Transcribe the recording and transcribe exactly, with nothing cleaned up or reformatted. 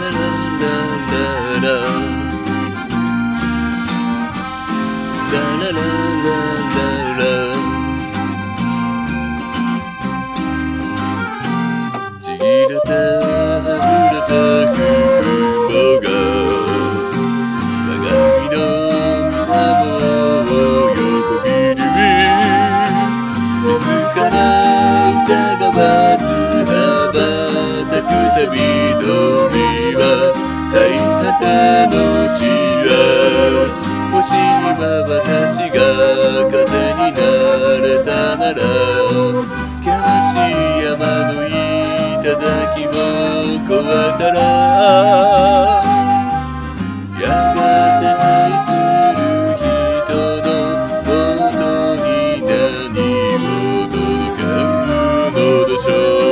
ちぎれてあふれてく雲が鏡の水面を横切る自ら疑わず羽ばたく旅鳥は最果ての地はもし今私が風になれたなら険しい山の頂を越えたらやがて愛する人のもとに何を届けるのでしょう。